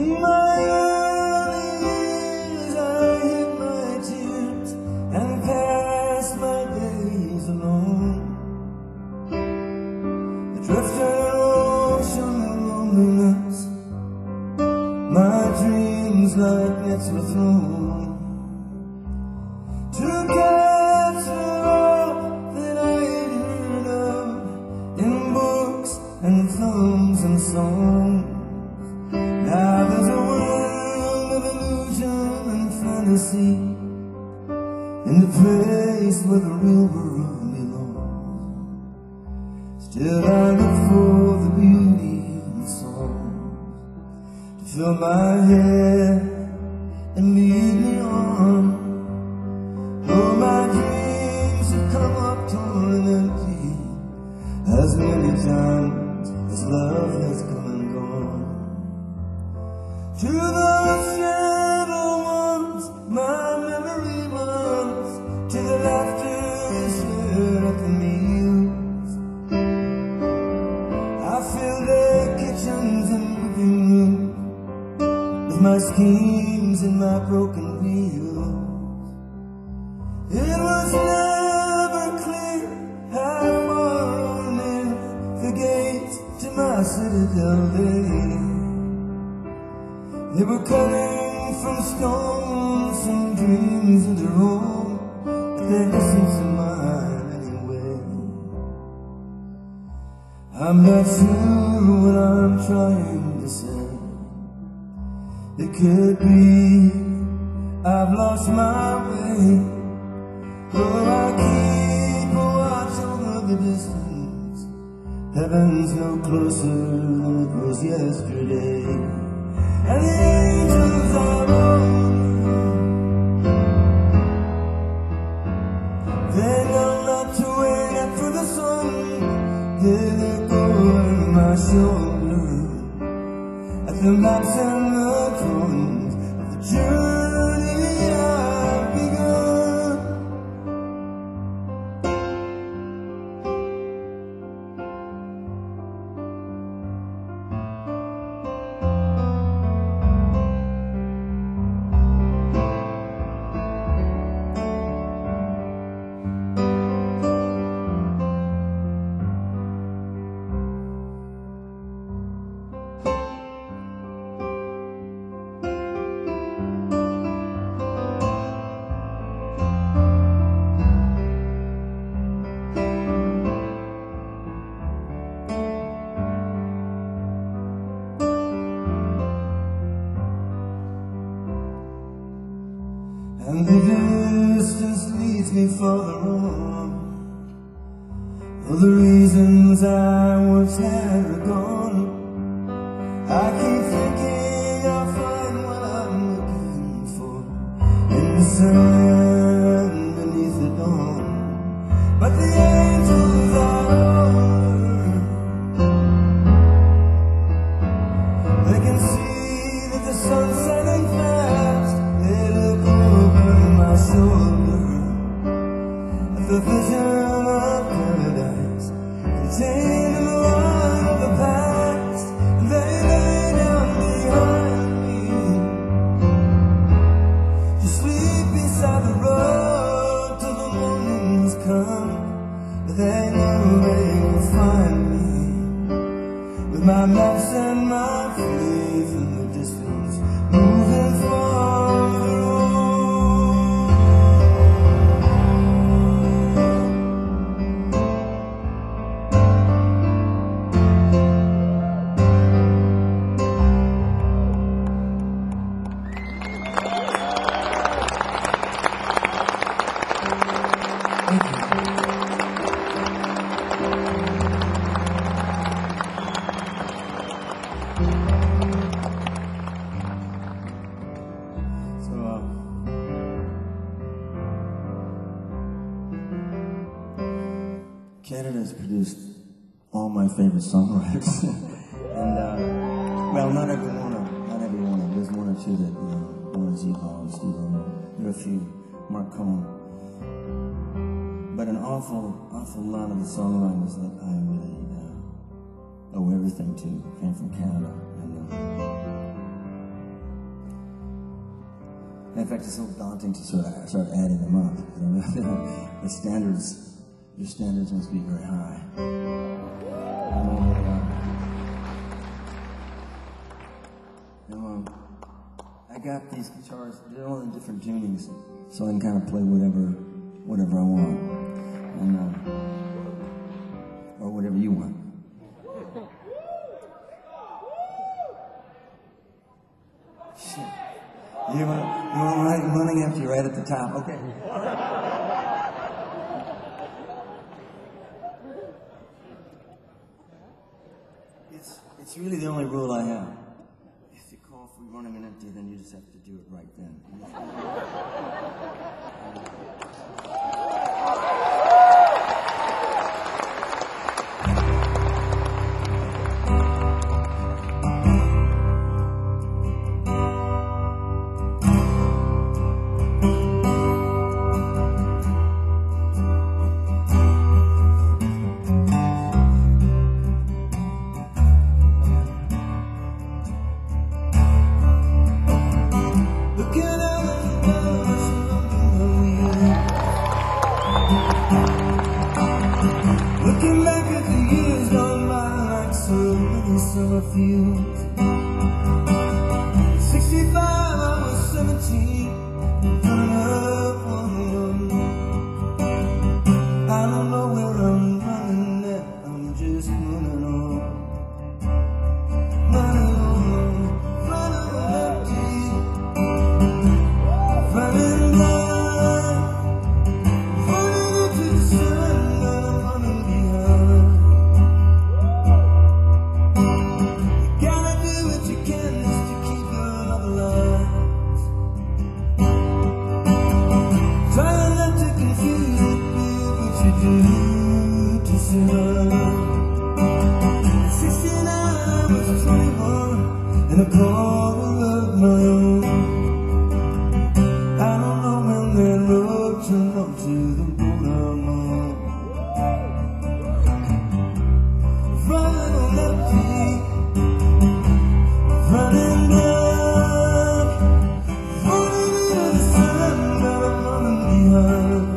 In my early years I hid my tears and passed my days alone. The drifting ocean of loneliness, my dreams like nets were thrown to capture all that I had heard of in books and films and songs. Now there's a world of illusion and fantasy in the place where the real world belongs. Still I look for the beauty in the song to fill my head and lead me on. Though my dreams have come up torn and empty as many times as love has come and gone. To the shadow ones, my memory runs, to the laughter shared at the meals. I filled their kitchens and living rooms with my schemes and my broken wheels. It was never clear how far or near the gates to my citadel lay. They were coming from stones and dreams of their own, but their essence of mine anyway. I'm not sure what I'm trying to say. It could be I've lost my way. Though I keep a watch over the distance, heaven's no closer than it was yesterday. And the angels are on. They know not to wait for the sun. They look over my shoulder at the maps and the drawings of the journey I've begun. And the distance leads me farther on. For the reasons I once had are gone. I keep thinking I'll find what I'm looking for in the sun beneath the dawn. But the angels are over. They can see that the sun's setting fast. They look over my shoulder at the vision of paradise contained in the light of the past. And they lay down behind me to sleep beside the road till the morning's come. But they know they will find me with my maps and my faith in the distance, moving farther on. Canada's produced all my favorite songwriters, and well, not every one of them. There's one or two that Warren Zevon, Steve Earle, there are a few, Mark Cohn, but an awful lot of the songwriters that I really owe everything to came from Canada, and In fact, it's so daunting to sort of start adding them up. The standards, your standards must be very high. I got these guitars, they're all in different tunings, so I can kind of play whatever I want, and or whatever you want. Shit. You want running after you right at the top? Okay. It's really the only rule I have. If you call for running an empty, then you just have to do it right then. Looking back at the years gone by like so many summer fields. 65, I was 17, running up on the I don't know where I'm running at, I'm just running on. Running on, running on empty, running blind, running into the sun. In a corner of my own, I don't know when that road turned onto the borderline. Running on empty, running blind, running into the sun, but I'm running behind.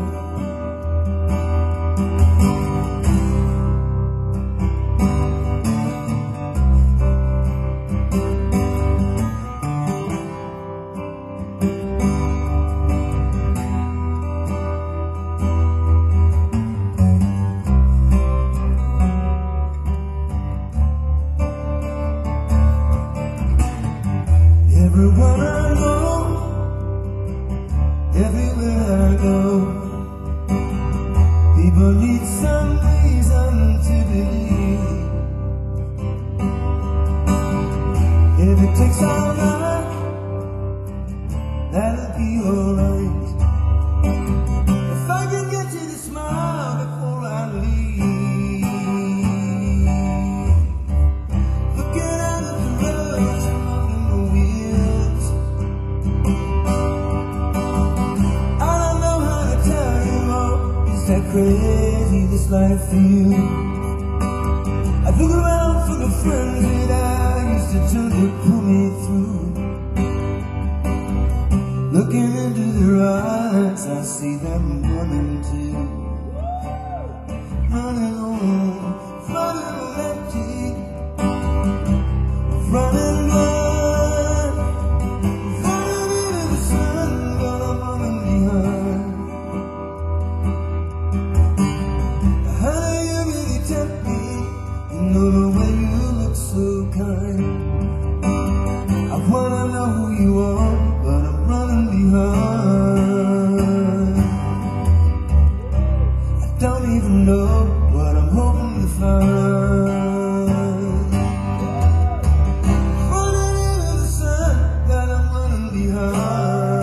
Everyone I know, everywhere I go, people need some reason to believe. If it takes all night, that'll be alright. If I can get you to smile before I leave. Looking out at the road, turning the wheels. I don't know how to tell you all, it's that crazy this life feels. I look around for the friends that I used to tell to pull me through. Looking into their eyes, I see them running too. Running on empty, running blind, running into the sun, but I'm running behind. Honey, you really tempt me, you know the way you look so kind. I wanna know who you are, but I'm running behind. I don't even know what I'm hoping to find. Running into the sun, but I'm running behind.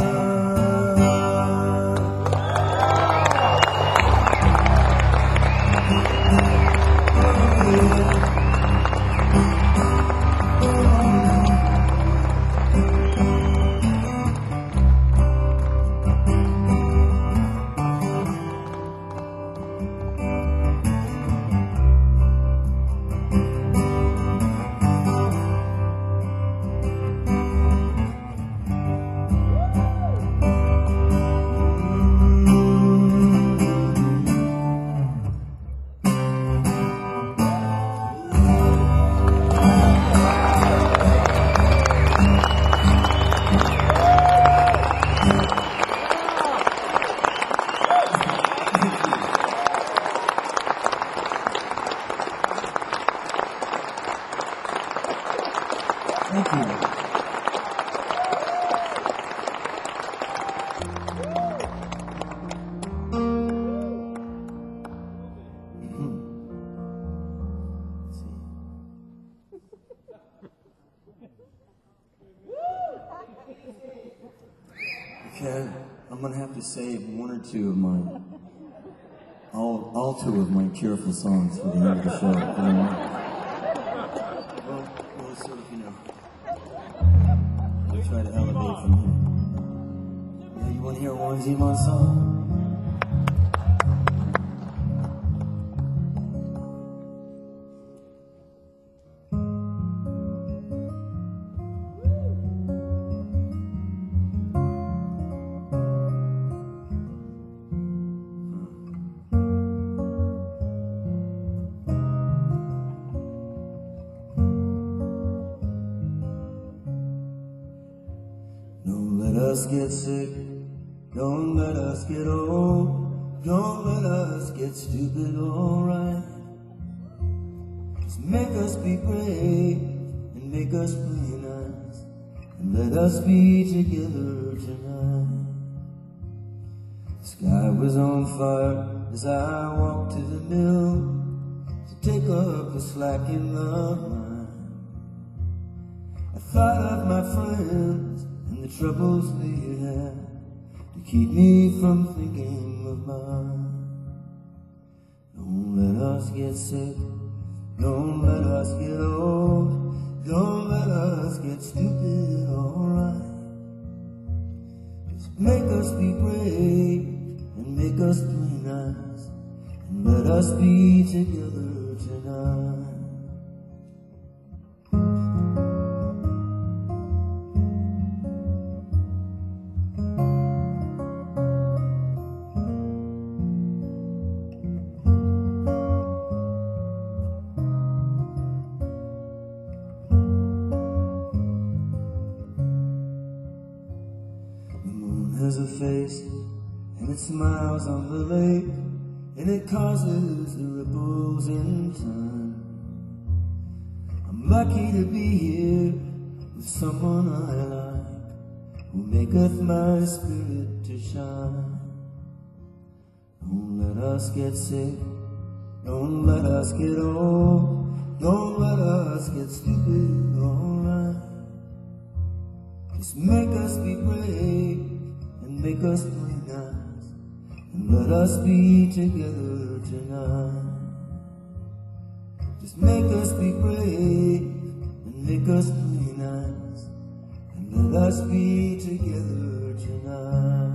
Okay, I'm gonna have to save one or two of my, all two of my cheerful songs for the end of the show. Well, sort of, we'll try to elevate from here. Yeah, you wanna hear a Warren Zevon song? Don't let us get sick, don't let us get old, don't let us get stupid, alright. Just make us be brave and make us play nice, and let us be together tonight. The sky was on fire as I walked to the mill to take up the slack in the mine. I thought of my friends and the troubles they had to keep me from thinking of mine. Don't let us get sick, don't let us get old, don't let us get stupid, alright. Just make us be brave and make us play nice, and let us be together tonight. Has a face, and it smiles on the lake, and it causes the ripples in time. I'm lucky to be here with someone I like, who maketh my spirit to shine. Don't let us get sick, don't let us get old, don't let us get stupid, alright. Just make us be brave and make us play nice, and let us be together tonight. Just make us be brave and make us play nice, and let us be together tonight.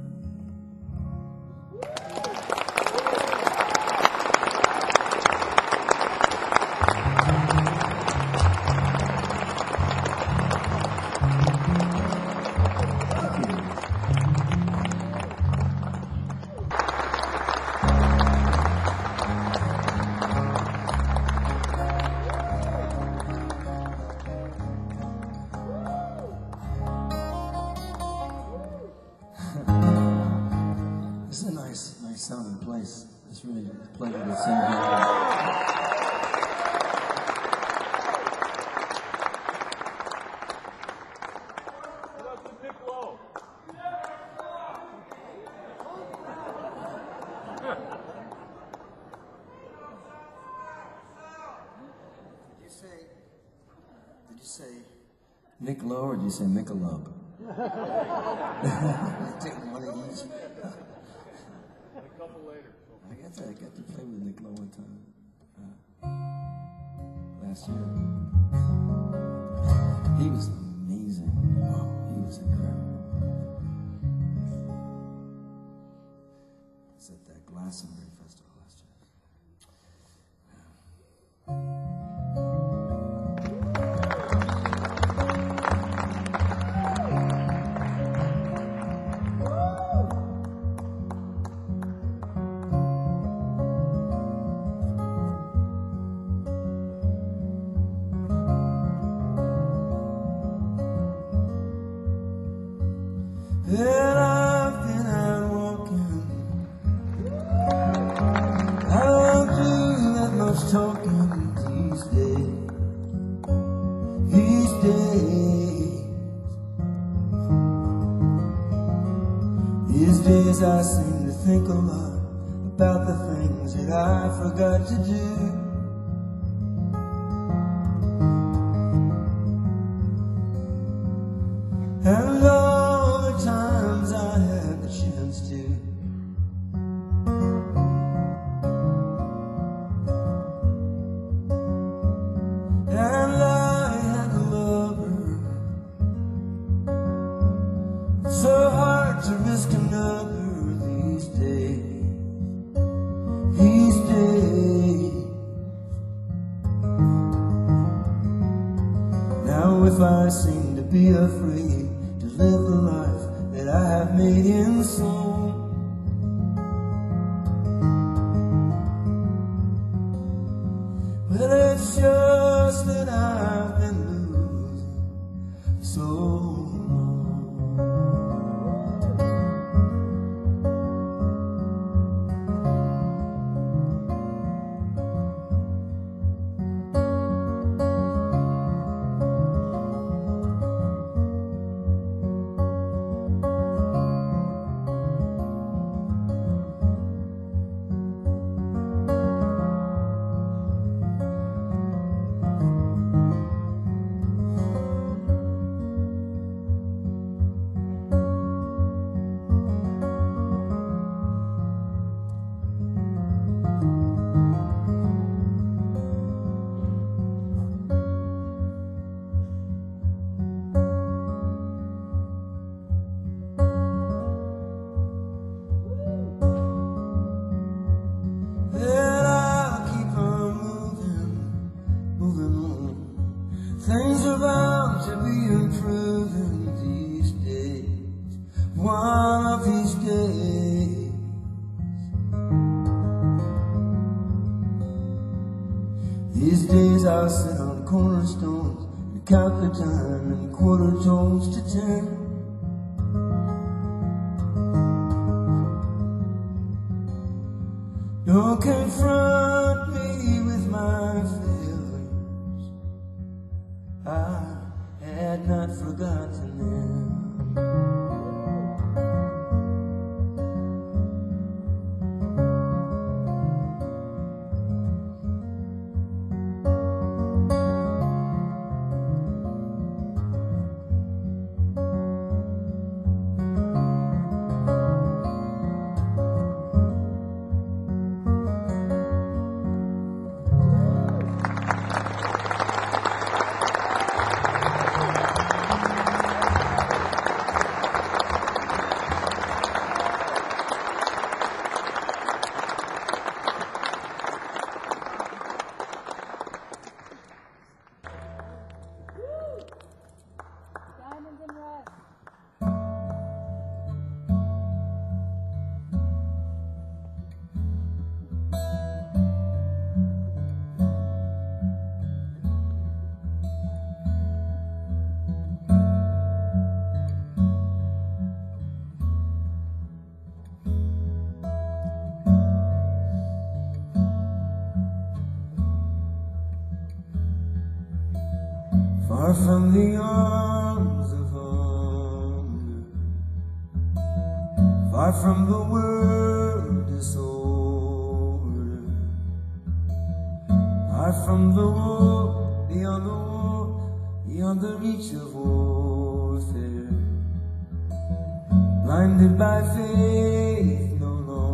This is a nice sounding place. It's really a pleasure to sing here. Did you say Nick Lowe or did you say Michelob? Take one of each. A couple later. I got to play with Nick Lowe one time last year. He was amazing. Oh, he was incredible. I was at that Glastonbury Festival last year. Well, I've been out walking. I don't do that much talking these days. These days I seem to think a lot about the things that I forgot to do. And all the times I to risk another these days. These days. Now if I seem to be afraid to live the life that I have made in song, well, it's just that I've been losing so long. Things are bound to be improving these days, one of these days. These days I'll sit on cornerstones and count the time in quarter tones to 10. Don't confront me with my failures, I had not forgotten them. Diamonds and Rust. Far from the arms of hunger, far from the world disorder, far from the war, beyond the war, beyond the reach of warfare, blinded by faith no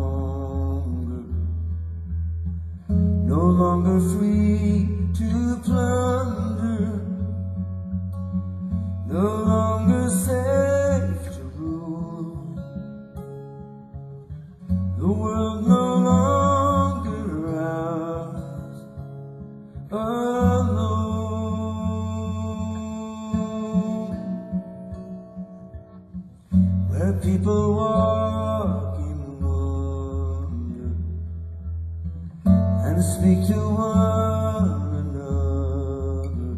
longer free to plunder, no longer safe to rule, the world no longer ours alone, where people walk in wonder and speak to one another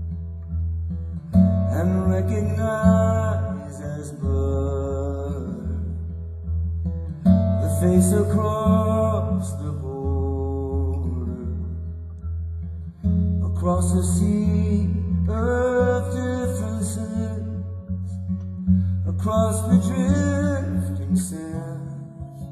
and recognize as blood the face across the border, across the sea of differences, across the drifting sands,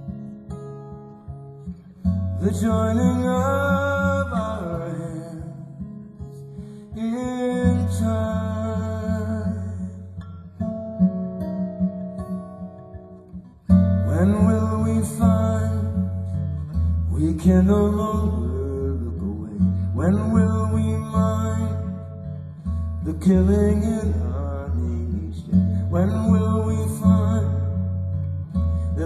the joining of our hands in time. When will we find we can no longer look away? When will we mind the killing in our name each day? When will we find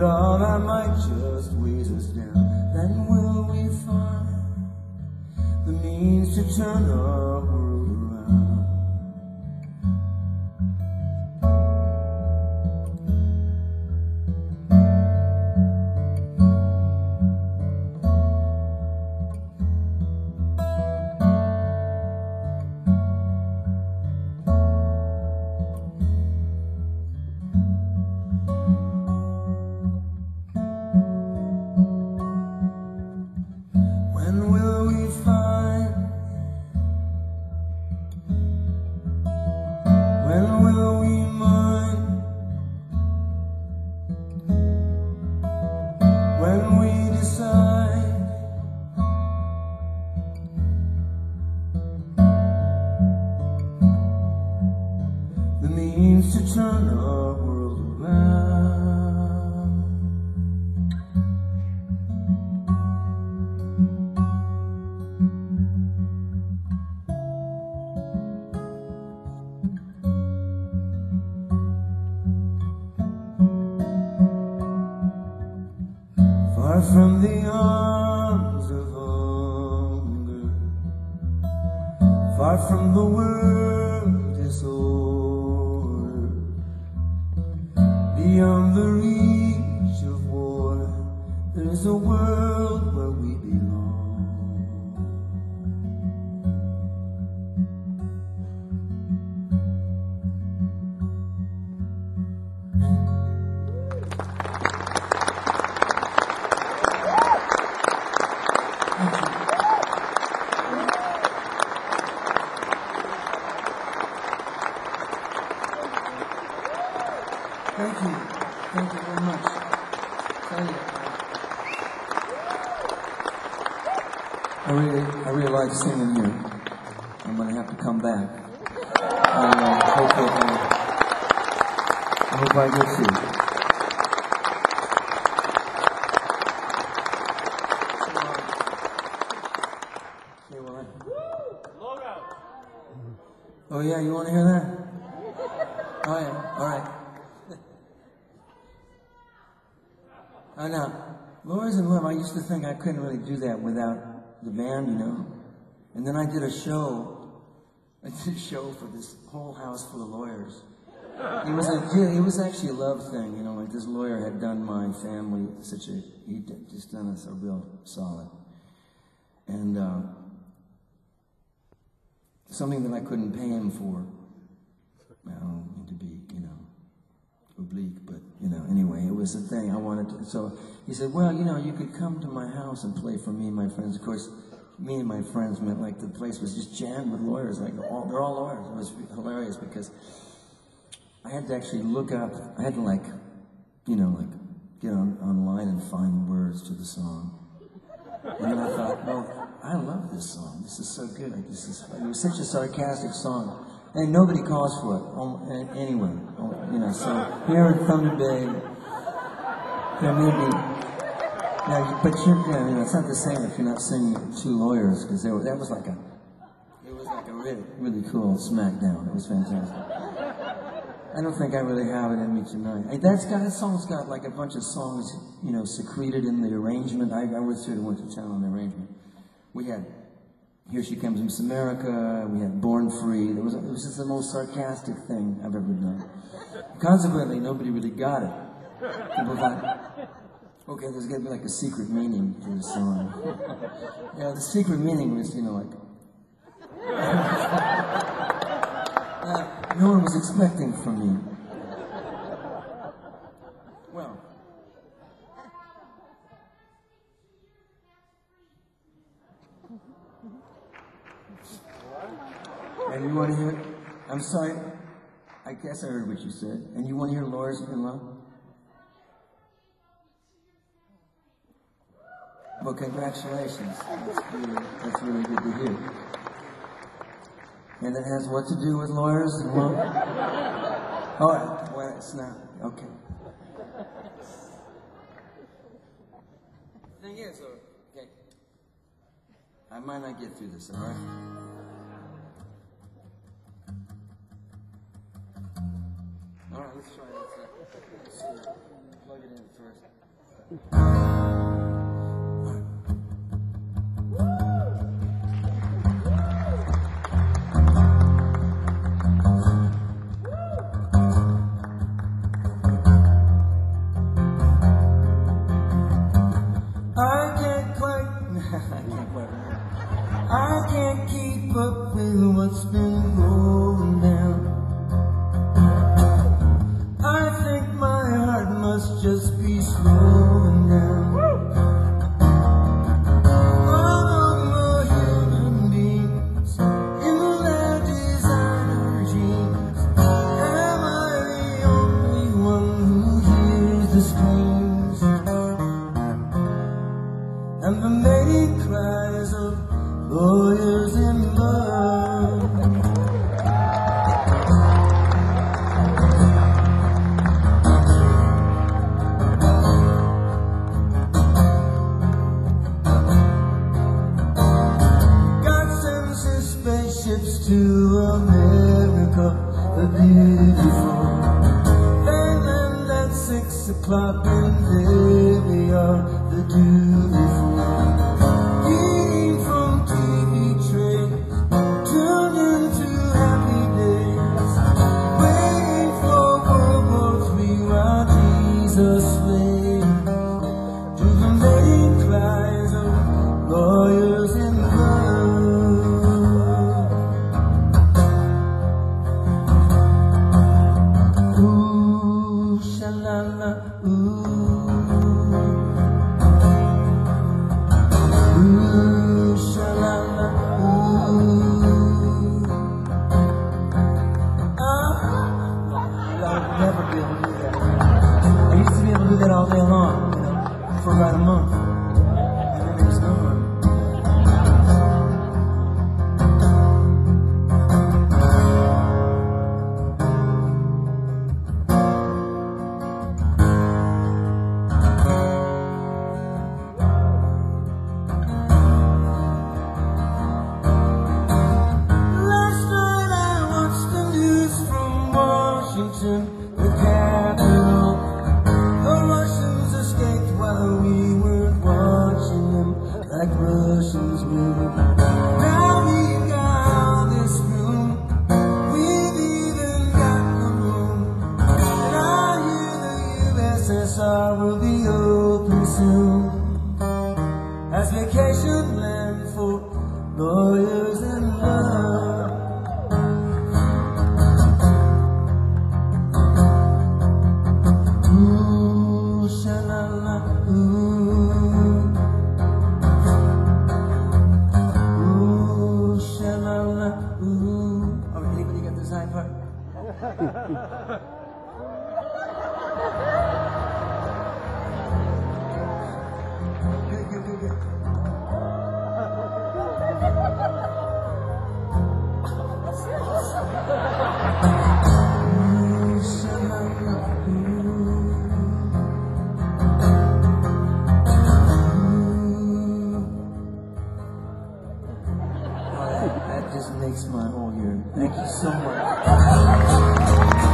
that all that might just weighs us down, then will we find the means to turn our world around. When will we find? When will we mind? When we decide the means to turn our world around. Far from the arms of hunger, far from the world disorder, beyond the reach of war, there is a world where we belong. Thank you. Thank you very much. Thank you. I really like singing here. I'm going to have to come back. I hope I get to. Oh yeah, you want to hear that? Oh yeah, all right. I know. Lawyers in Love, I used to think I couldn't really do that without the band, you know. And then I did a show. I did a show for this whole house full of lawyers. It was actually a love thing, you know, like this lawyer had done my family he'd just done us a real solid. And something that I couldn't pay him for. I don't mean to be, you know, oblique, but, you know, anyway, it was a thing I wanted to. So he said, well, you know, you could come to my house and play for me and my friends. Of course, me and my friends meant like the place was just jammed with lawyers. Like, they're all lawyers. It was hilarious because I had to actually look up, I had to like, you know, like get online and find words to the song. And then I thought, well, I love this song. This is so good. Like, it was such a sarcastic song. And nobody calls for it, anyway, you know, so here in Thunder Bay, there may be, now, but you know, it's not the same if you're not singing two lawyers, because that was like a really, really cool smackdown. It was fantastic. I don't think I really have it in me tonight. That song's got like a bunch of songs, you know, secreted in the arrangement. I went to town on the arrangement. We had Here She Comes Miss America, we had Born Free. It was just the most sarcastic thing I've ever done. Consequently, nobody really got it. People thought, okay, there's going to be like a secret meaning to the song. Yeah, the secret meaning was, you know, like, no one was expecting from me. Well, and you want to hear, I'm sorry, I guess I heard what you said. And you want to hear Lawyers in Love? Well, congratulations. That's really good to hear. And it has what to do with Lawyers in Love? Oh, well, it's not. Okay. The thing is, okay, I might not get through this, all right? All right, let's try it. Let's plug it in first. I can't keep up with what's been going down. I think my heart must just be slowing down. All of the human beings in their designer jeans. Am I the only one who hears the screams and the mating cries of lawyers in love? God sends his spaceships to America, the beautiful. They land at 6 o'clock and there we are, the dutiful. Eating from TV trays, turned into happy days, waiting for World War III while Jesus waits to the mating cries of lawyers in love. Ooh, sha-la-la, ooh. Ooh, sha-la-la, ooh. I'll never be able to do that. I used to be able to do that all day long, for about a month. And then it was gone. The capital. The Russians escaped while we weren't watching them, like Russians would. Now we've got all this room, we've even got the room, and I hear the USSR will be open soon as vacation land for lawyers and love. Ooh, sha-la-la, ooh. Ooh, sha-la-la, ooh. Oh, anybody got this high part? Good, good, good, good. Ooh, sha-la-la, ooh. That just makes my whole year. Thank you so much.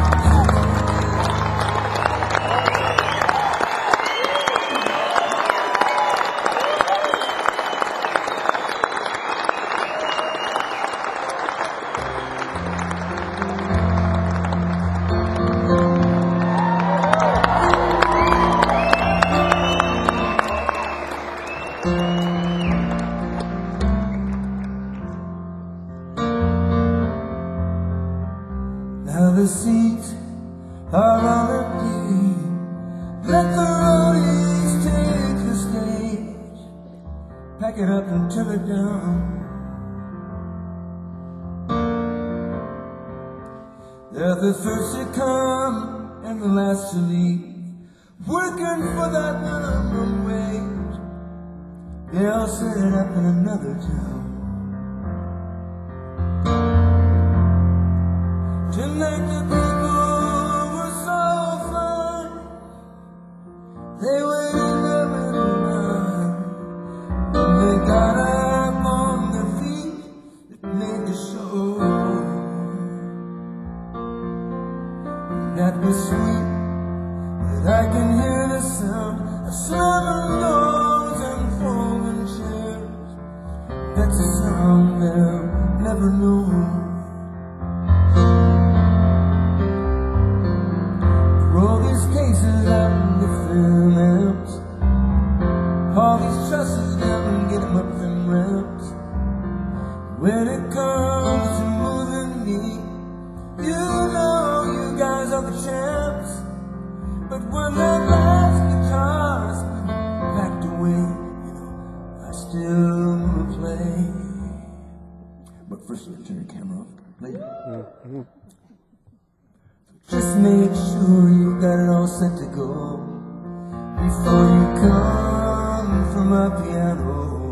Now the seats are all empty. Let the roadies take the stage. Pack it up and turn it down. They're the first to come and the last to leave, working for that minimum wage. They'll set it up in another town. Tonight the people were so fine. They waited there in line. When they got up on their feet, it made the show. That was sweet that I can hear the sound of slamming doors and folding chairs. That's a sound they'll never know. For all these cases out in the films, all these trusses down and get them up them ramps. When it comes to moving me, you know you guys are the champs. But when that last guitar's been packed away, you know, I still play. But first, you turn your camera off. Later. Just make sure you got it all set to go before you come from my piano.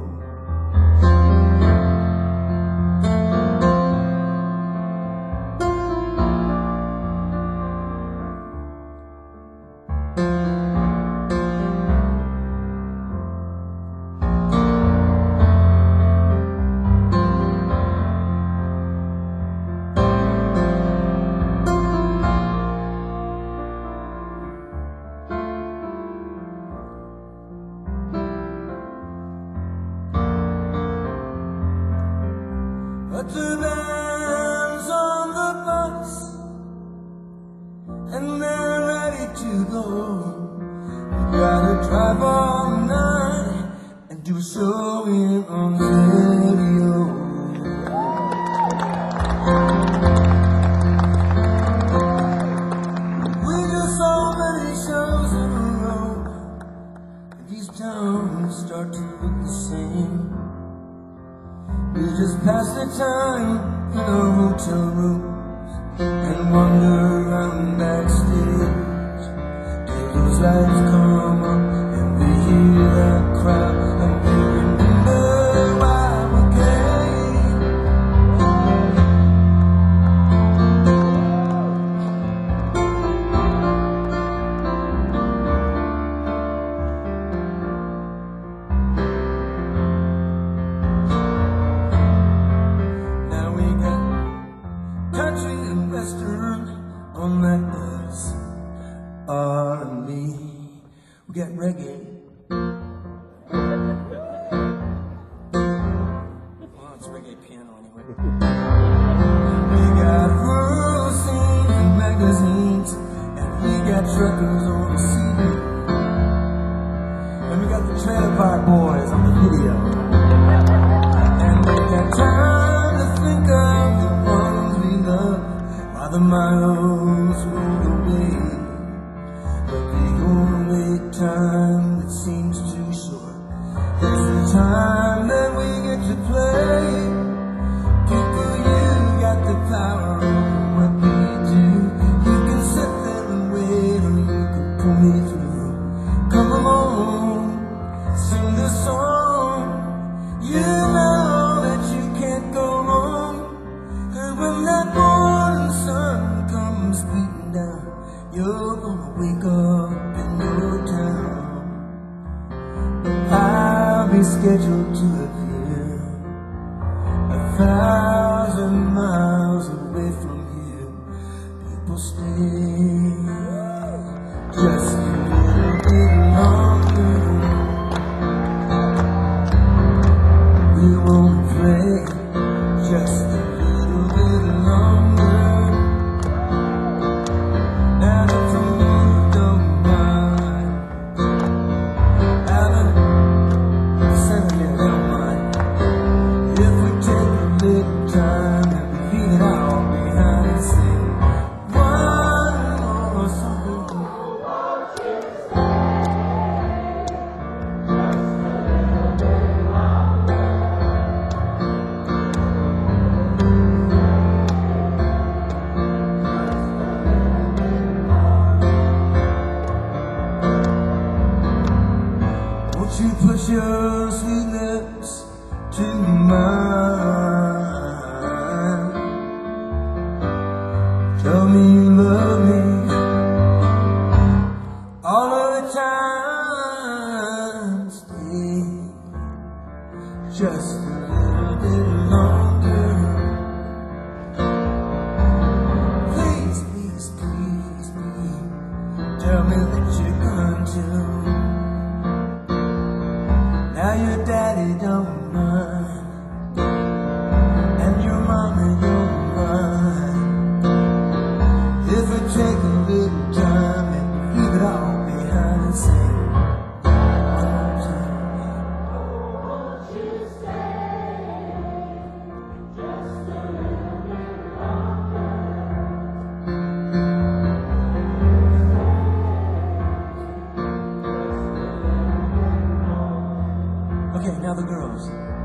But the band's on the bus and they're ready to go. We gotta drive all night and do a show in on the radio. We do so many shows in a row, and these towns start to look the same. We just pass the time in our hotel rooms and wander around backstage. Till those lights come up and we hear that crowd and we remember why we came. Country and western on that bus, R&B, we got reggae. Well, it's reggae piano anyway. We got rural scenes and magazines, and we got truckers on the scene. And we got the Trailer Park Boys on the video. And we got time to think of the ones we love while the miles roll away. But the only time that seems too short is the time that we get to play. People, you got the power over what we do. You can sit there and wait, or you can pull me through. Come along, sing the song. You know that you can't go wrong. And when that morning sun comes beating down, you're gonna wake up in your town. I'll be scheduled to appear 1,000 miles away from here. People stay just a little bit longer. We won't play just a little bit longer. And if you don't mind, Alan, Senator, don't mind. If we take a little time and leave it all behind and sing one more song. Won't you push your sweet lips to mine? Tell me you love me all of the time. Stay just a little bit longer. Please, please, please, please. tell me what you're going to. Now your daddy don't mind, and your mama don't mind. If we take a little time and leave it all behind and sing. Okay, now the girls.